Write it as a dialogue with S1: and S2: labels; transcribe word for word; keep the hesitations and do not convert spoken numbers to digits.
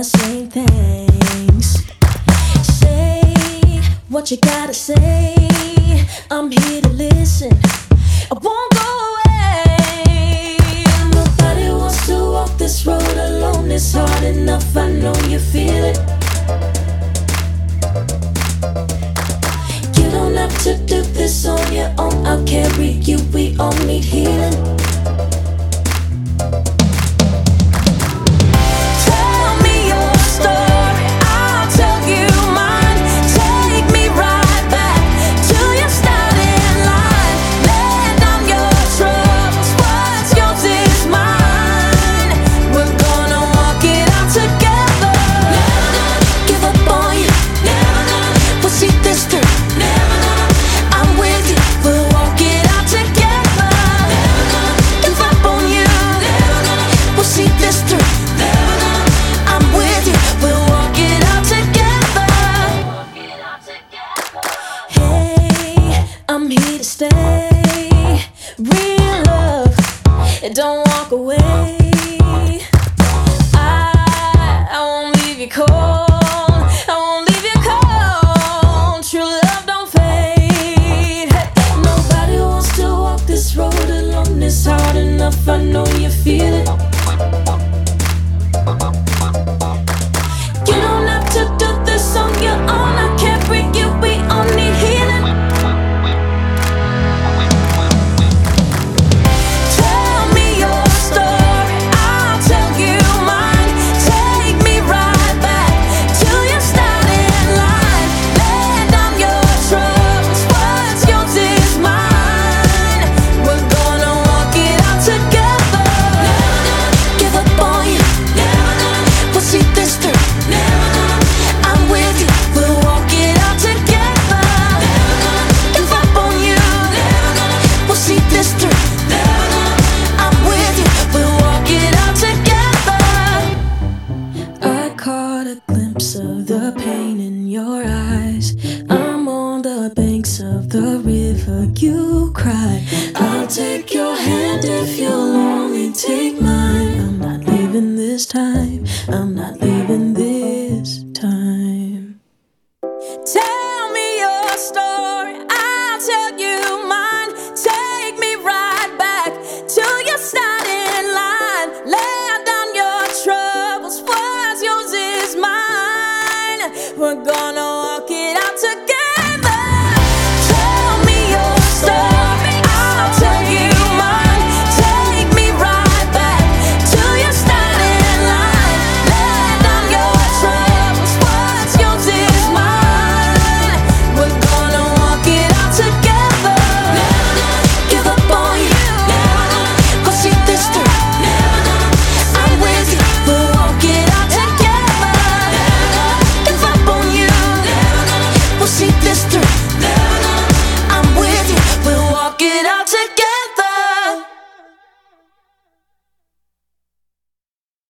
S1: same things. Say what you gotta say. I'm here to listen. I won't go away. Nobody wants to walk this road alone. It's hard enough, I know you feel it. You don't have to do this on your own. I'll carry you, we all need healing. I'm here to stay. Real love, don't walk away. I, I won't leave you cold. I won't leave you cold. True love don't fade. Hey, nobody wants to walk this road alone. It's hard enough, I know you feel it. You don't have to do this on your own. I can't bring you, we all need healing. Of the pain in your eyes, I'm on the banks of the river you cry. I'll take your hand if you'll only take mine. I'm not leaving this time, I'm not leaving this time. Tell me your story, I'll tell you mine. Take me right back to your starting line. Lay down your troubles, what's yours is mine. We're gonna walk it out together. Tell me your story, I'll tell you mine. Take me right back to your starting line. Lay down your troubles, what's yours is mine. We're gonna walk it out together. Never give up on you. Never go see this through. Never I'm with you. We'll walk it out together. Never give up on you. We'll see this through.